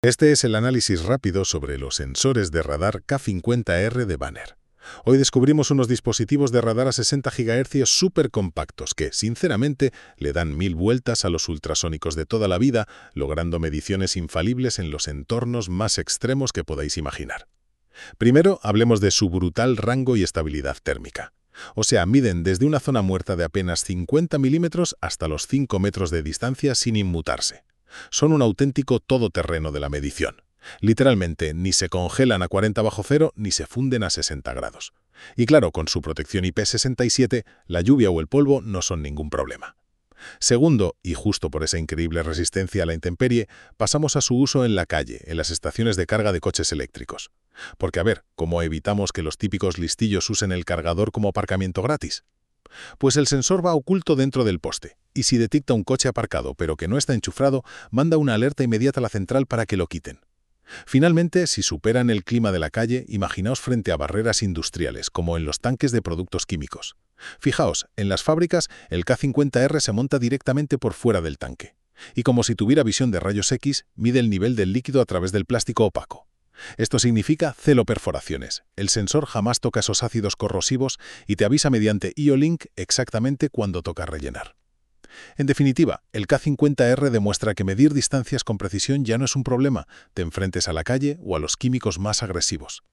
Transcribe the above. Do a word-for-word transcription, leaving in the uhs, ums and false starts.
Este es el análisis rápido sobre los sensores de radar K cincuenta R de Banner. Hoy descubrimos unos dispositivos de radar a sesenta gigahercios súper compactos que, sinceramente, le dan mil vueltas a los ultrasónicos de toda la vida, logrando mediciones infalibles en los entornos más extremos que podáis imaginar. Primero, hablemos de su brutal rango y estabilidad térmica. O sea, miden desde una zona muerta de apenas cincuenta milímetros hasta los cinco metros de distancia sin inmutarse. Son un auténtico todoterreno de la medición. Literalmente, ni se congelan a cuarenta bajo cero ni se funden a sesenta grados. Y claro, con su protección I P sesenta y siete, la lluvia o el polvo no son ningún problema. Segundo, y justo por esa increíble resistencia a la intemperie, pasamos a su uso en la calle, en las estaciones de carga de coches eléctricos. Porque a ver, ¿cómo evitamos que los típicos listillos usen el cargador como aparcamiento gratis? Pues el sensor va oculto dentro del poste, y si detecta un coche aparcado pero que no está enchufado, manda una alerta inmediata a la central para que lo quiten. Finalmente, si superan el clima de la calle, imaginaos frente a barreras industriales, como en los tanques de productos químicos. Fijaos, en las fábricas, el K cincuenta R se monta directamente por fuera del tanque. Y como si tuviera visión de rayos X, mide el nivel del líquido a través del plástico opaco. Esto significa cero perforaciones. El sensor jamás toca esos ácidos corrosivos y te avisa mediante I O-Link exactamente cuando toca rellenar. En definitiva, el K cincuenta R demuestra que medir distancias con precisión ya no es un problema, te enfrentes a la calle o a los químicos más agresivos.